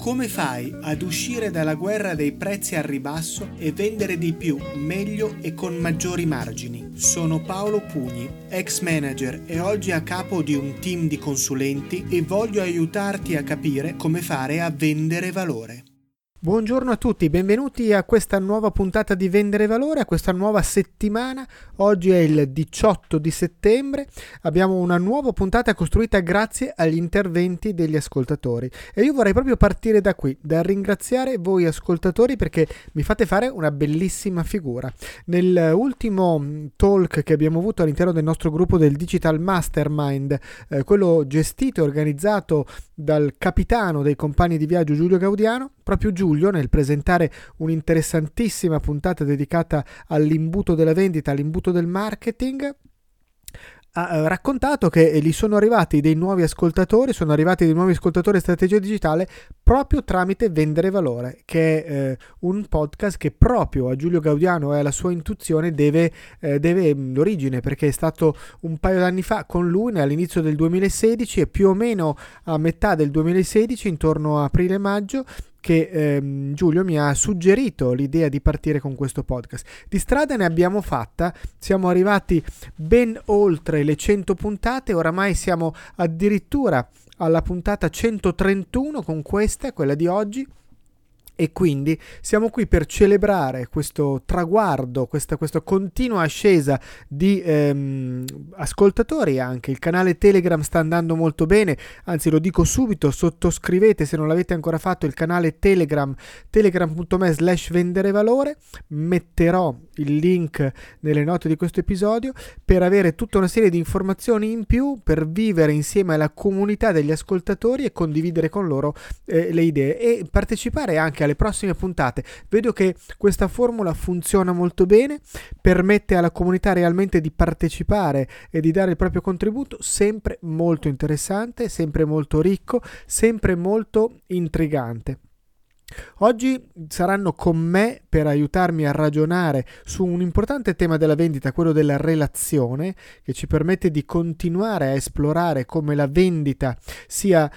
Come fai ad uscire dalla guerra dei prezzi al ribasso e vendere di più, meglio e con maggiori margini? Sono Paolo Pugni, ex manager e oggi a capo di un team di consulenti e voglio aiutarti a capire come fare a vendere valore. Buongiorno a tutti, benvenuti a questa nuova puntata di Vendere Valore, a questa nuova settimana. Oggi è il 18 di settembre, abbiamo una nuova puntata costruita grazie agli interventi degli ascoltatori e io vorrei proprio partire da qui, da ringraziare voi ascoltatori perché mi fate fare una bellissima figura. Nell'ultimo talk che abbiamo avuto all'interno del nostro gruppo del Digital Mastermind, quello gestito e organizzato dal capitano dei compagni di viaggio Giulio Gaudiano, proprio Giulio, nel presentare un'interessantissima puntata dedicata all'imbuto della vendita, all'imbuto del marketing, ha raccontato che gli sono arrivati dei nuovi ascoltatori, strategia digitale proprio tramite Vendere Valore, che è un podcast che proprio a Giulio Gaudiano e alla sua intuizione deve l'origine, perché è stato un paio d'anni fa con lui all'inizio del 2016 e più o meno a metà del 2016, intorno a aprile-maggio, che Giulio mi ha suggerito l'idea di partire con questo podcast. Di strada ne abbiamo fatta, siamo arrivati ben oltre le 100 puntate, oramai siamo addirittura alla puntata 131 con questa, quella di oggi. E quindi siamo qui per celebrare questo traguardo, questa continua ascesa di ascoltatori. Anche il canale Telegram sta andando molto bene, anzi lo dico subito, sottoscrivete se non l'avete ancora fatto il canale Telegram, telegram.me/venderevalore, metterò il link nelle note di questo episodio per avere tutta una serie di informazioni in più, per vivere insieme alla comunità degli ascoltatori e condividere con loro le idee e partecipare anche alle prossime puntate. Vedo che questa formula funziona molto bene, permette alla comunità realmente di partecipare e di dare il proprio contributo, sempre molto interessante, sempre molto ricco, sempre molto intrigante. Oggi saranno con me per aiutarmi a ragionare su un importante tema della vendita, quello della relazione, che ci permette di continuare a esplorare come la vendita sia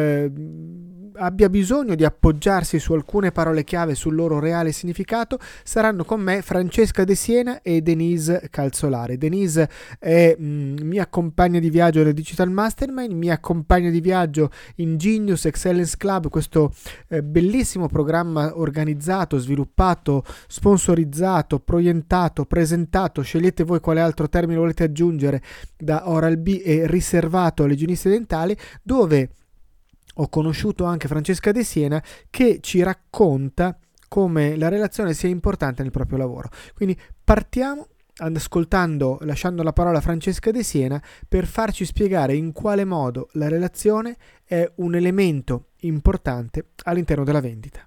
abbia bisogno di appoggiarsi su alcune parole chiave sul loro reale significato. Saranno con me Francesca De Siena e Denise Calzolari. Denise è mia compagna di viaggio nel Digital Mastermind, mia compagna di viaggio in Genius Excellence Club, questo bellissimo programma organizzato, sviluppato, sponsorizzato, proiettato, presentato, scegliete voi quale altro termine volete aggiungere, da Oral-B e riservato alle igieniste dentali, dove ho conosciuto anche Francesca De Siena, che ci racconta come la relazione sia importante nel proprio lavoro. Quindi partiamo lasciando la parola a Francesca De Siena per farci spiegare in quale modo la relazione è un elemento importante all'interno della vendita.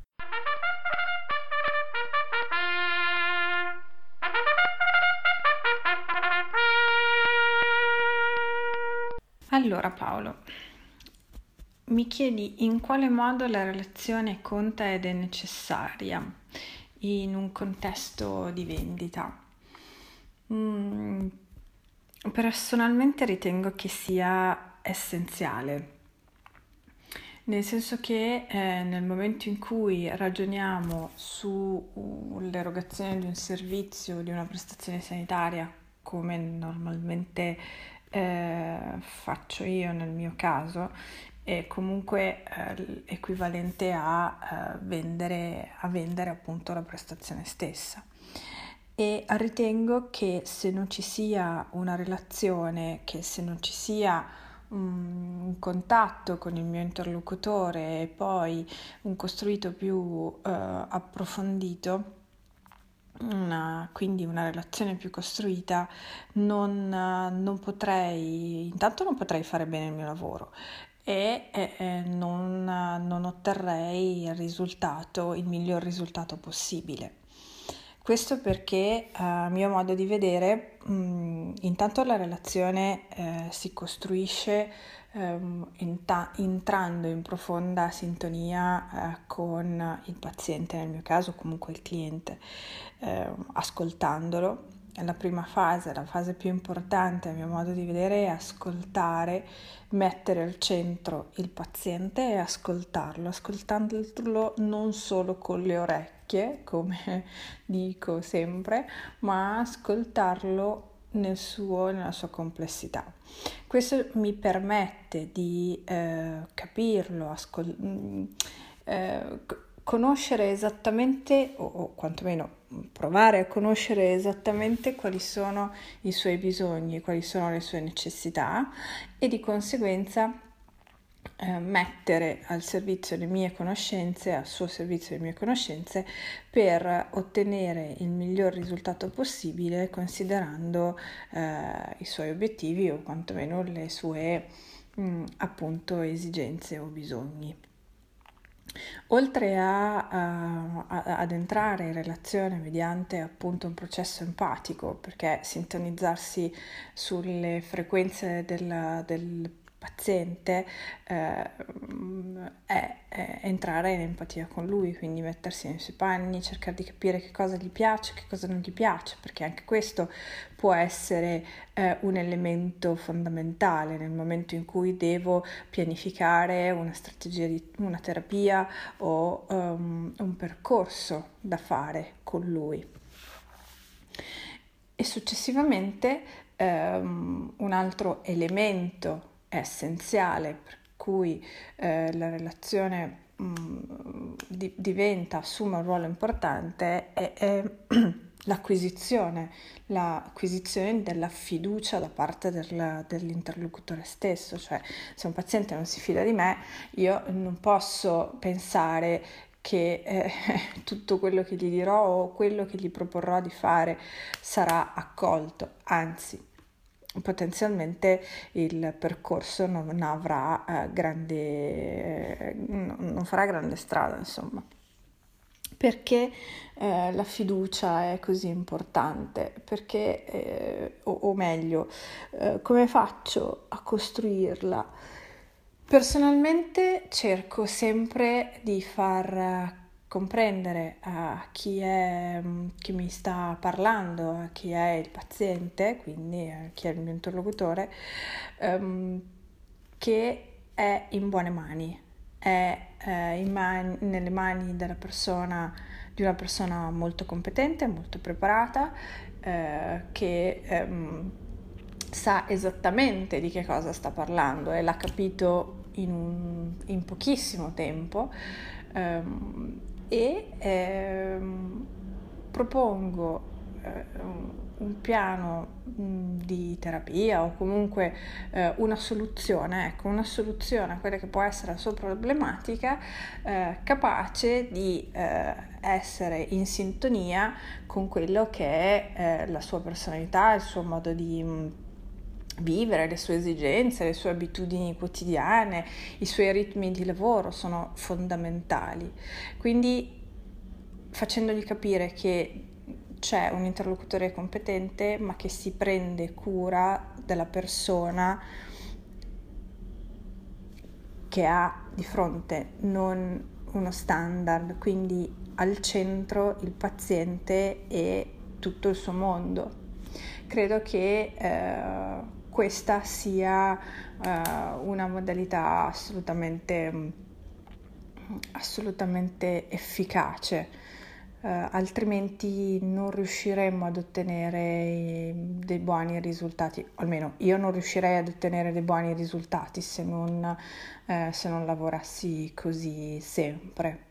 Allora Paolo, mi chiedi in quale modo la relazione conta ed è necessaria in un contesto di vendita. Personalmente ritengo che sia essenziale, nel senso che nel momento in cui ragioniamo sull'erogazione di un servizio, di una prestazione sanitaria, come normalmente faccio io nel mio caso, è comunque equivalente a vendere appunto la prestazione stessa. E ritengo che se non ci sia una relazione, che se non ci sia un contatto con il mio interlocutore e poi un costruito più approfondito, quindi una relazione più costruita, non potrei fare bene il mio lavoro e non otterrei il miglior risultato possibile. Questo perché, a mio modo di vedere, intanto la relazione si costruisce entrando in profonda sintonia con il paziente, nel mio caso comunque il cliente, ascoltandolo la prima fase, la fase più importante a mio modo di vedere, è ascoltare, mettere al centro il paziente e ascoltandolo non solo con le orecchie, come dico sempre, ma ascoltarlo nella sua complessità. Questo mi permette di capirlo, conoscere esattamente, o quantomeno provare a conoscere esattamente quali sono i suoi bisogni, quali sono le sue necessità, e di conseguenza mettere al servizio le mie conoscenze, al suo servizio le mie conoscenze, per ottenere il miglior risultato possibile, considerando i suoi obiettivi o quantomeno le sue appunto esigenze o bisogni. Oltre ad entrare in relazione mediante appunto un processo empatico, perché sintonizzarsi sulle frequenze del paziente è entrare in empatia con lui, quindi mettersi nei suoi panni, cercare di capire che cosa gli piace, che cosa non gli piace, perché anche questo può essere un elemento fondamentale nel momento in cui devo pianificare una strategia una terapia o un percorso da fare con lui. E successivamente un altro elemento essenziale per cui la relazione assume un ruolo importante è l'acquisizione della fiducia da parte dell'interlocutore stesso. Cioè, se un paziente non si fida di me, io non posso pensare che tutto quello che gli dirò o quello che gli proporrò di fare sarà accolto, anzi potenzialmente il percorso non farà grande strada, insomma. Perché la fiducia è così importante? Perché, o meglio, come faccio a costruirla? Personalmente cerco sempre di far comprendere a chi mi sta parlando, a chi è il paziente, quindi a chi è il mio interlocutore, che è in buone mani, nelle mani di una persona molto competente, molto preparata, che sa esattamente di che cosa sta parlando e l'ha capito in pochissimo tempo, propongo un piano di terapia o comunque una soluzione a quella che può essere la sua problematica, capace di essere in sintonia con quello che è la sua personalità, il suo modo di vivere, le sue esigenze, le sue abitudini quotidiane, i suoi ritmi di lavoro sono fondamentali. Quindi facendogli capire che c'è un interlocutore competente ma che si prende cura della persona che ha di fronte, non uno standard, quindi al centro il paziente e tutto il suo mondo. Credo che questa sia una modalità assolutamente efficace, altrimenti non riusciremmo ad ottenere dei buoni risultati, o almeno io non riuscirei ad ottenere dei buoni risultati se non lavorassi così sempre.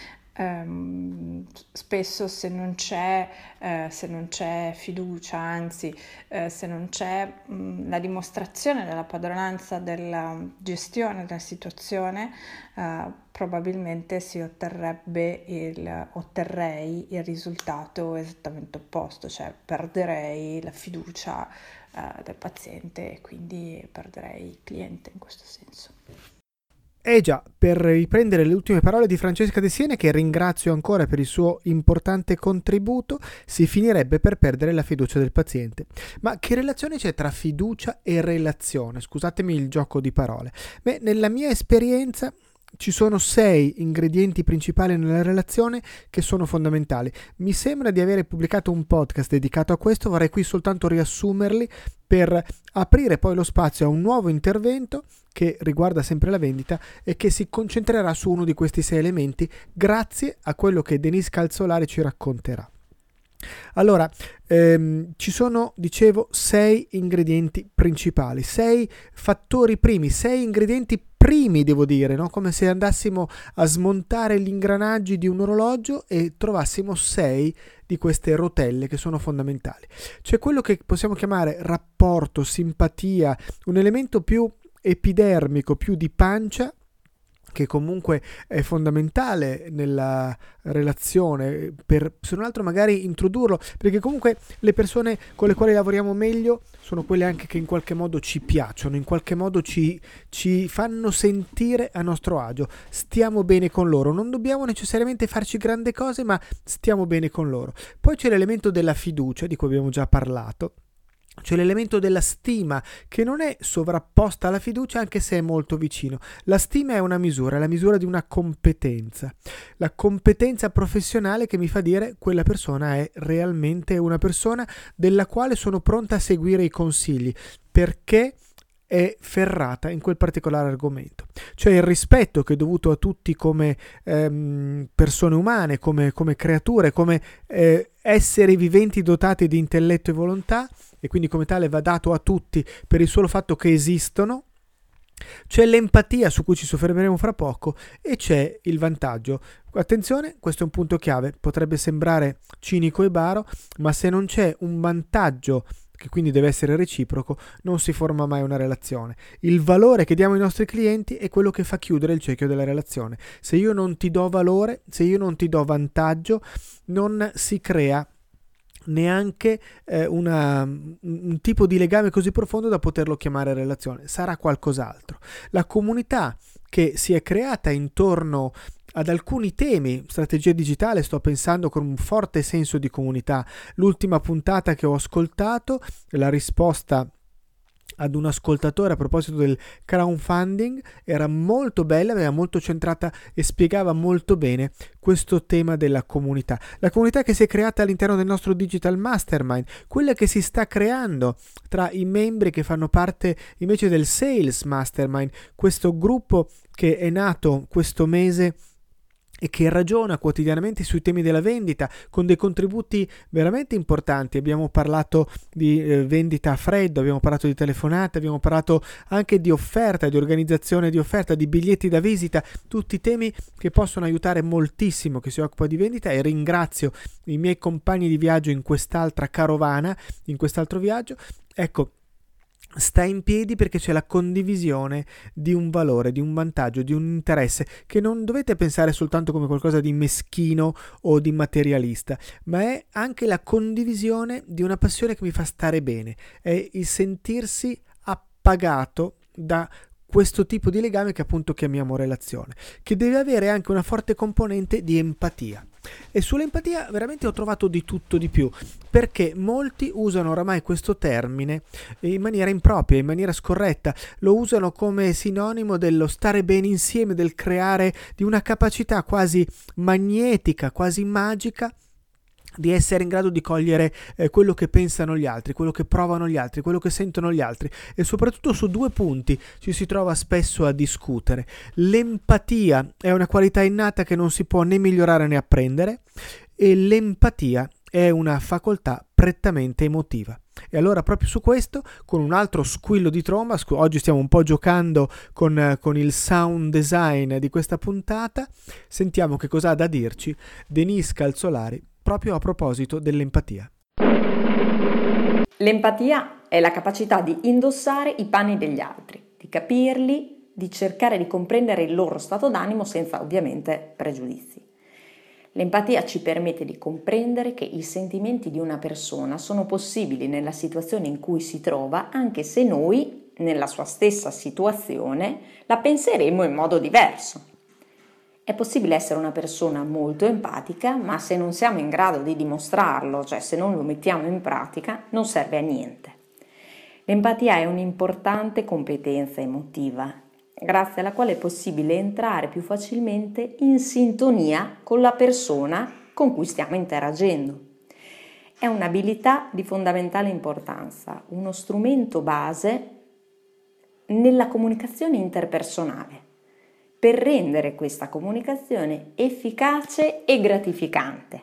Spesso se non c'è fiducia, anzi se non c'è la dimostrazione della padronanza della gestione della situazione, probabilmente otterrei il risultato esattamente opposto, cioè perderei la fiducia del paziente e quindi perderei il cliente in questo senso. Già, per riprendere le ultime parole di Francesca De Siene, che ringrazio ancora per il suo importante contributo, si finirebbe per perdere la fiducia del paziente. Ma che relazione c'è tra fiducia e relazione? Scusatemi il gioco di parole. Beh, nella mia esperienza ci sono 6 ingredienti principali nella relazione che sono fondamentali. Mi sembra di avere pubblicato un podcast dedicato a questo, vorrei qui soltanto riassumerli per aprire poi lo spazio a un nuovo intervento che riguarda sempre la vendita e che si concentrerà su uno di questi 6 elementi grazie a quello che Denise Calzolari ci racconterà. Allora, ci sono, dicevo, 6 ingredienti principali, 6 fattori primi, 6 ingredienti primi, devo dire, no? Come se andassimo a smontare gli ingranaggi di un orologio e trovassimo 6 di queste rotelle che sono fondamentali. C'è quello che possiamo chiamare rapporto, simpatia, un elemento più epidermico, più di pancia, che comunque è fondamentale nella relazione, per se non altro magari introdurlo, perché comunque le persone con le quali lavoriamo meglio sono quelle anche che in qualche modo ci piacciono, in qualche modo ci fanno sentire a nostro agio, stiamo bene con loro, non dobbiamo necessariamente farci grandi cose, ma stiamo bene con loro. Poi c'è l'elemento della fiducia, di cui abbiamo già parlato. C'è l'elemento della stima, che non è sovrapposta alla fiducia, anche se è molto vicino. La stima è una misura, è la misura di una competenza. La competenza professionale che mi fa dire quella persona è realmente una persona della quale sono pronta a seguire i consigli, perché è ferrata in quel particolare argomento. Cioè il rispetto che è dovuto a tutti come persone umane, come creature, come esseri viventi dotati di intelletto e volontà, e quindi come tale va dato a tutti per il solo fatto che esistono. C'è l'empatia, su cui ci soffermeremo fra poco, e c'è il vantaggio. Attenzione, questo è un punto chiave, potrebbe sembrare cinico e baro, ma se non c'è un vantaggio, che quindi deve essere reciproco, non si forma mai una relazione. Il valore che diamo ai nostri clienti è quello che fa chiudere il cerchio della relazione. Se io non ti do valore, se io non ti do vantaggio, non si crea neanche un tipo di legame così profondo da poterlo chiamare relazione. Sarà qualcos'altro. La comunità che si è creata intorno ad alcuni temi, strategia digitale, sto pensando con un forte senso di comunità. L'ultima puntata che ho ascoltato, la risposta ad un ascoltatore a proposito del crowdfunding, era molto bella, era molto centrata e spiegava molto bene questo tema della comunità. La comunità che si è creata all'interno del nostro Digital Mastermind, quella che si sta creando tra i membri che fanno parte invece del Sales Mastermind, questo gruppo che è nato questo mese e che ragiona quotidianamente sui temi della vendita con dei contributi veramente importanti. Abbiamo parlato di vendita a freddo, abbiamo parlato di telefonate, abbiamo parlato anche di offerta, di organizzazione di offerta, di biglietti da visita, tutti temi che possono aiutare moltissimo chi si occupa di vendita, e ringrazio i miei compagni di viaggio in quest'altra carovana, in quest'altro viaggio. Ecco, sta in piedi perché c'è la condivisione di un valore, di un vantaggio, di un interesse, che non dovete pensare soltanto come qualcosa di meschino o di materialista, ma è anche la condivisione di una passione che mi fa stare bene, è il sentirsi appagato da questo tipo di legame che appunto chiamiamo relazione, che deve avere anche una forte componente di empatia. E sull'empatia veramente ho trovato di tutto di più, perché molti usano oramai questo termine in maniera impropria, in maniera scorretta, lo usano come sinonimo dello stare bene insieme, del creare, di una capacità quasi magnetica, quasi magica, di essere in grado di cogliere quello che pensano gli altri, quello che provano gli altri, quello che sentono gli altri, e soprattutto su 2 punti ci si trova spesso a discutere. L'empatia è una qualità innata che non si può né migliorare né apprendere, e l'empatia è una facoltà prettamente emotiva. E allora proprio su questo, con un altro squillo di tromba, oggi stiamo un po' giocando con il sound design di questa puntata, sentiamo che cosa ha da dirci Denise Calzolari proprio a proposito dell'empatia. L'empatia è la capacità di indossare i panni degli altri, di capirli, di cercare di comprendere il loro stato d'animo senza ovviamente pregiudizi. L'empatia ci permette di comprendere che i sentimenti di una persona sono possibili nella situazione in cui si trova, anche se noi, nella sua stessa situazione, la penseremo in modo diverso. È possibile essere una persona molto empatica, ma se non siamo in grado di dimostrarlo, cioè se non lo mettiamo in pratica, non serve a niente. L'empatia è un'importante competenza emotiva grazie alla quale è possibile entrare più facilmente in sintonia con la persona con cui stiamo interagendo. È un'abilità di fondamentale importanza, uno strumento base nella comunicazione interpersonale, per rendere questa comunicazione efficace e gratificante.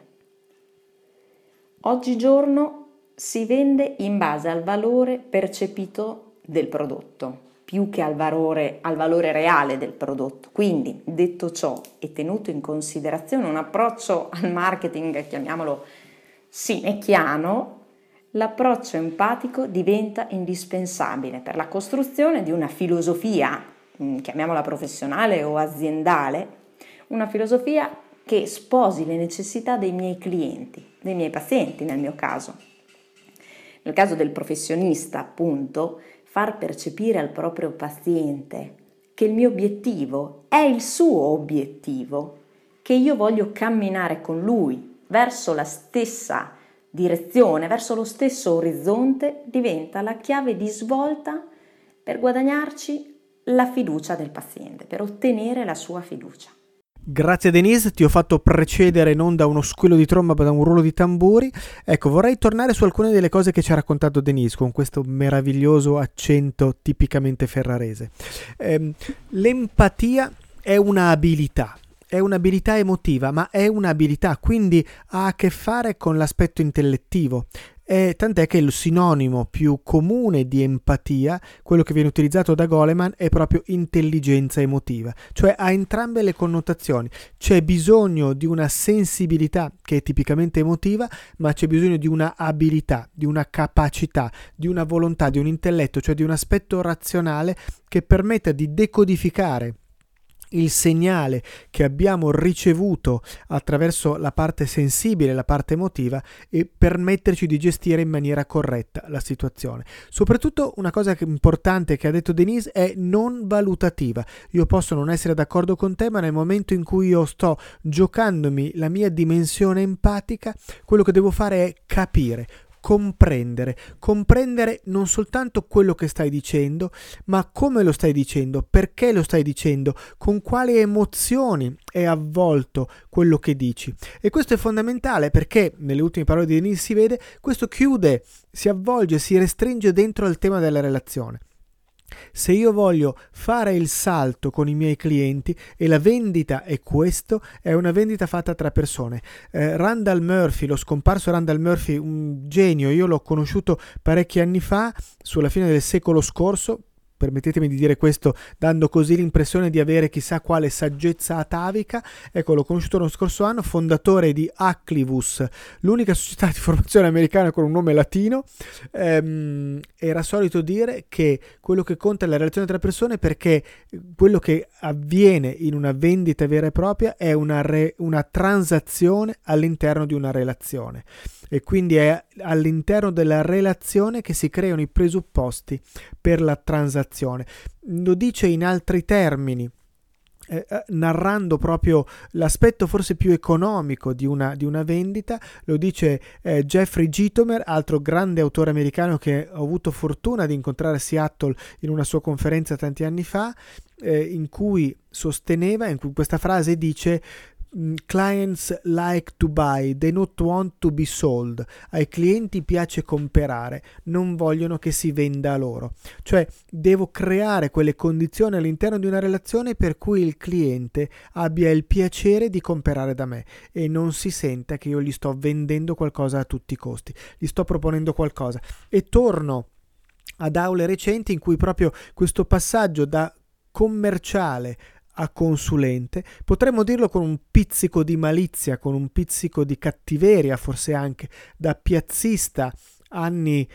Oggigiorno si vende in base al valore percepito del prodotto, più che al valore reale del prodotto. Quindi, detto ciò e tenuto in considerazione un approccio al marketing, chiamiamolo sinecchiano, l'approccio empatico diventa indispensabile per la costruzione di una filosofia, chiamiamola professionale o aziendale, una filosofia che sposi le necessità dei miei clienti, dei miei pazienti nel mio caso. Nel caso del professionista, appunto, far percepire al proprio paziente che il mio obiettivo è il suo obiettivo, che io voglio camminare con lui verso la stessa direzione, verso lo stesso orizzonte, diventa la chiave di svolta per guadagnarci la fiducia del paziente, per ottenere la sua fiducia. Grazie Denise, ti ho fatto precedere non da uno squillo di tromba ma da un rullo di tamburi. Ecco, vorrei tornare su alcune delle cose che ci ha raccontato Denise con questo meraviglioso accento tipicamente ferrarese. L'empatia è un'abilità emotiva, ma è un'abilità, quindi ha a che fare con l'aspetto intellettivo. Tant'è che il sinonimo più comune di empatia, quello che viene utilizzato da Goleman, è proprio intelligenza emotiva, cioè ha entrambe le connotazioni. C'è bisogno di una sensibilità che è tipicamente emotiva, ma c'è bisogno di una abilità, di una capacità, di una volontà, di un intelletto, cioè di un aspetto razionale che permetta di decodificare il segnale che abbiamo ricevuto attraverso la parte sensibile, la parte emotiva, e permetterci di gestire in maniera corretta la situazione. Soprattutto una cosa importante che ha detto Denise è non valutativa. Io posso non essere d'accordo con te, ma nel momento in cui io sto giocandomi la mia dimensione empatica, quello che devo fare è capire, comprendere non soltanto quello che stai dicendo, ma come lo stai dicendo, perché lo stai dicendo, con quali emozioni è avvolto quello che dici. E questo è fondamentale perché, nelle ultime parole di Denise si vede, questo chiude, si avvolge, si restringe dentro al tema della relazione. Se io voglio fare il salto con i miei clienti, e la vendita è questo, è una vendita fatta tra persone. Randall Murphy, lo scomparso Randall Murphy, un genio, io l'ho conosciuto parecchi anni fa, sulla fine del secolo scorso. Permettetemi di dire questo dando così l'impressione di avere chissà quale saggezza atavica. Ecco, l'ho conosciuto lo scorso anno, fondatore di Aclivus, l'unica società di formazione americana con un nome latino. Era solito dire che quello che conta è la relazione tra persone, perché quello che avviene in una vendita vera e propria è una transazione all'interno di una relazione, e quindi è all'interno della relazione che si creano i presupposti per la transazione. Lo dice in altri termini, narrando proprio l'aspetto forse più economico di una vendita. Lo dice Jeffrey Gitomer, altro grande autore americano che ho avuto fortuna di incontrare a Seattle in una sua conferenza tanti anni fa, in cui sosteneva, in cui questa frase dice: clients like to buy, they not want to be sold. Ai clienti piace comprare, non vogliono che si venda a loro. Cioè, devo creare quelle condizioni all'interno di una relazione per cui il cliente abbia il piacere di comprare da me e non si senta che io gli sto vendendo qualcosa a tutti i costi, gli sto proponendo qualcosa. E torno ad aule recenti in cui proprio questo passaggio da commerciale a consulente, potremmo dirlo con un pizzico di malizia, con un pizzico di cattiveria, forse anche da piazzista anni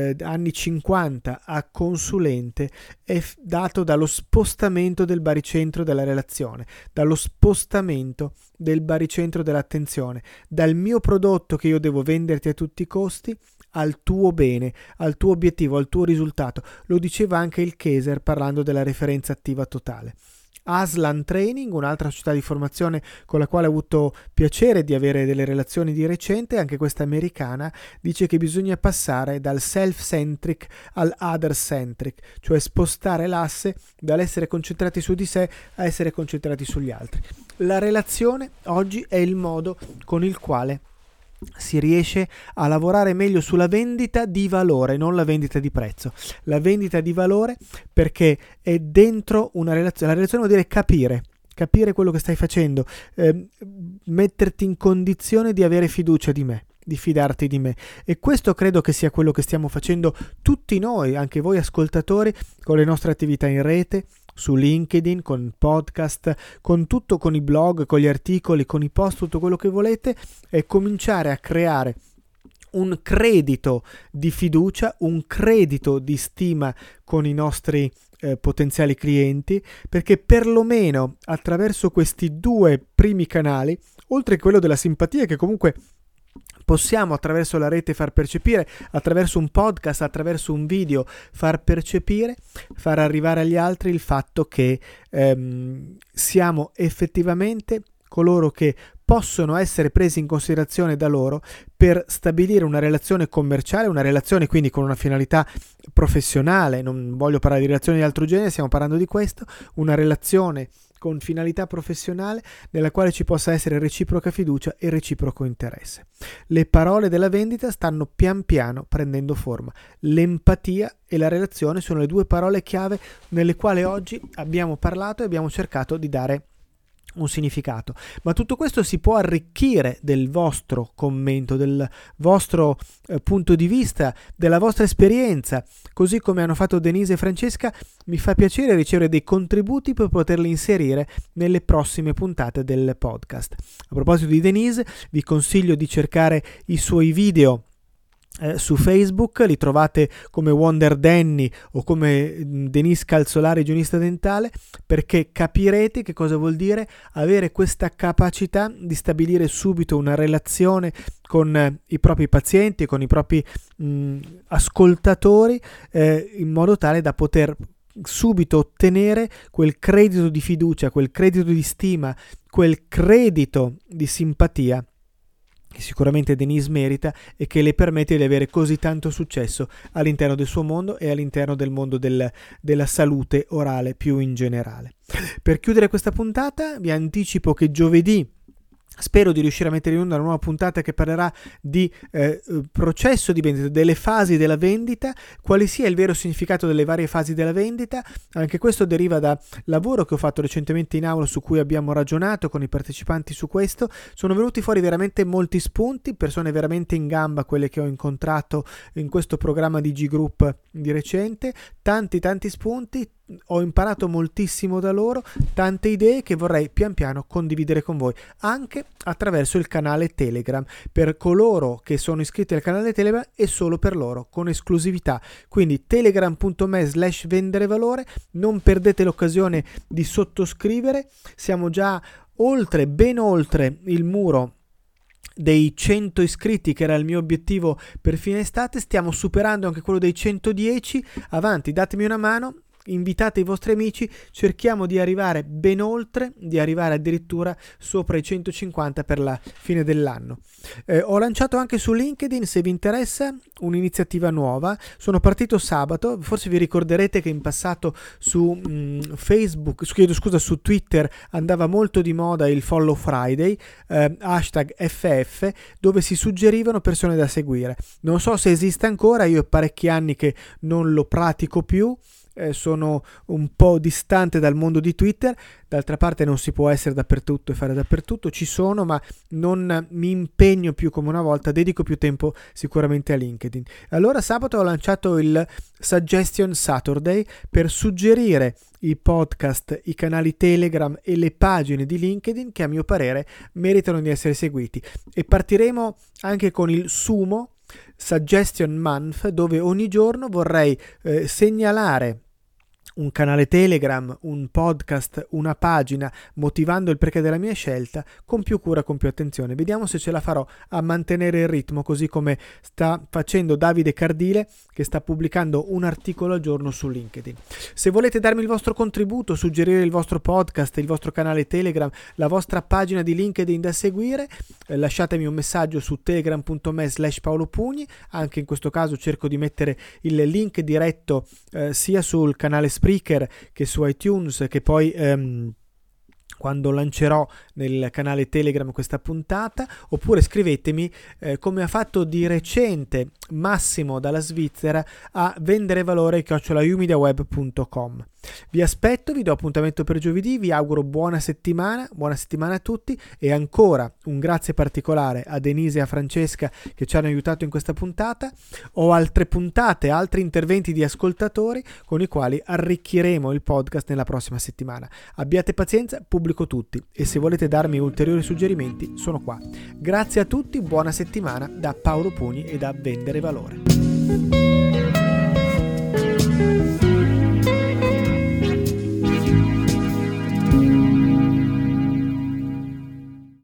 50 a consulente, è dato dallo spostamento del baricentro della relazione, dallo spostamento del baricentro dell'attenzione, dal mio prodotto che io devo venderti a tutti i costi al tuo bene, al tuo obiettivo, al tuo risultato. Lo diceva anche il Kaiser parlando della referenza attiva totale. Aslan Training, un'altra società di formazione con la quale ho avuto piacere di avere delle relazioni di recente, anche questa americana, dice che bisogna passare dal self-centric al other-centric, cioè spostare l'asse dall'essere concentrati su di sé a essere concentrati sugli altri. La relazione oggi è il modo con il quale si riesce a lavorare meglio sulla vendita di valore, non la vendita di prezzo. La vendita di valore, perché è dentro una relazione. La relazione vuol dire capire quello che stai facendo, metterti in condizione di avere fiducia di me, di fidarti di me, e questo credo che sia quello che stiamo facendo tutti noi, anche voi ascoltatori, con le nostre attività in rete, su LinkedIn, con podcast, con tutto, con i blog, con gli articoli, con i post, tutto quello che volete, e cominciare a creare un credito di fiducia, un credito di stima con i nostri potenziali clienti, perché perlomeno attraverso questi due primi canali, oltre che quello della simpatia che comunque possiamo attraverso la rete far percepire, attraverso un podcast, attraverso un video far percepire, far arrivare agli altri il fatto che siamo effettivamente coloro che possono essere presi in considerazione da loro per stabilire una relazione commerciale, una relazione quindi con una finalità professionale. Non voglio parlare di relazioni di altro genere, stiamo parlando di questo, una relazione con finalità professionale nella quale ci possa essere reciproca fiducia e reciproco interesse. Le parole della vendita stanno pian piano prendendo forma. L'empatia e la relazione sono le due parole chiave nelle quali oggi abbiamo parlato e abbiamo cercato di dare un significato, ma tutto questo si può arricchire del vostro commento, del vostro punto di vista, della vostra esperienza, così come hanno fatto Denise e Francesca. Mi fa piacere ricevere dei contributi per poterli inserire nelle prossime puntate del podcast. A proposito di Denise, vi consiglio di cercare i suoi video su Facebook, li trovate come Wonder Danny o come Denise Calzolari, igienista dentale, perché capirete che cosa vuol dire avere questa capacità di stabilire subito una relazione con i propri pazienti, con i propri ascoltatori, in modo tale da poter subito ottenere quel credito di fiducia, quel credito di stima, quel credito di simpatia che sicuramente Denise merita e che le permette di avere così tanto successo all'interno del suo mondo e all'interno del mondo della salute orale più in generale. Per chiudere questa puntata vi anticipo che giovedì spero di riuscire a mettere in onda una nuova puntata che parlerà di processo di vendita, delle fasi della vendita, quale sia il vero significato delle varie fasi della vendita. Anche questo deriva da lavoro che ho fatto recentemente in aula, su cui abbiamo ragionato con i partecipanti su questo. Sono venuti fuori veramente molti spunti, persone veramente in gamba, quelle che ho incontrato in questo programma di G-Group di recente, tanti spunti. Ho imparato moltissimo da loro, tante idee che vorrei pian piano condividere con voi, anche attraverso il canale Telegram, per coloro che sono iscritti al canale Telegram e solo per loro, con esclusività. Quindi telegram.me/venderevalore, non perdete l'occasione di sottoscrivere. Siamo già ben oltre il muro dei 100 iscritti, che era il mio obiettivo per fine estate. Stiamo superando anche quello dei 110. Avanti, datemi una mano, invitate i vostri amici, cerchiamo di arrivare ben oltre, di arrivare addirittura sopra i 150 per la fine dell'anno. Ho lanciato anche su LinkedIn, se vi interessa, un'iniziativa nuova. Sono partito sabato, forse vi ricorderete che in passato su su Twitter andava molto di moda il Follow Friday, #FF, dove si suggerivano persone da seguire. Non so se esiste ancora, io ho parecchi anni che non lo pratico più. Sono un po' distante dal mondo di Twitter. D'altra parte non si può essere dappertutto e fare dappertutto, ci sono, ma non mi impegno più come una volta, dedico più tempo sicuramente a LinkedIn. Allora sabato ho lanciato il Suggestion Saturday per suggerire i podcast, i canali Telegram e le pagine di LinkedIn che a mio parere meritano di essere seguiti, e partiremo anche con il Sumo Suggestion Month, dove ogni giorno vorrei segnalare un canale Telegram, un podcast, una pagina motivando il perché della mia scelta, con più cura, con più attenzione. Vediamo se ce la farò a mantenere il ritmo, così come sta facendo Davide Cardile, che sta pubblicando un articolo al giorno su LinkedIn. Se volete darmi il vostro contributo, suggerire il vostro podcast, il vostro canale Telegram, la vostra pagina di LinkedIn da seguire, lasciatemi un messaggio su telegram.me/paolopugni. Anche in questo caso cerco di mettere il link diretto sia sul canale Spreaker che su iTunes, che poi quando lancerò nel canale Telegram questa puntata, oppure scrivetemi come ha fatto di recente Massimo dalla Svizzera a venderevalore@umediaweb.com. Vi aspetto, vi do appuntamento per giovedì, vi auguro buona settimana a tutti, e ancora un grazie particolare a Denise e a Francesca che ci hanno aiutato in questa puntata. Ho altre puntate, altri interventi di ascoltatori con i quali arricchiremo il podcast nella prossima settimana. Abbiate pazienza, pubblico tutti, e se volete darmi ulteriori suggerimenti sono qua. Grazie a tutti, buona settimana da Paolo Pugni e da Vendere Valore.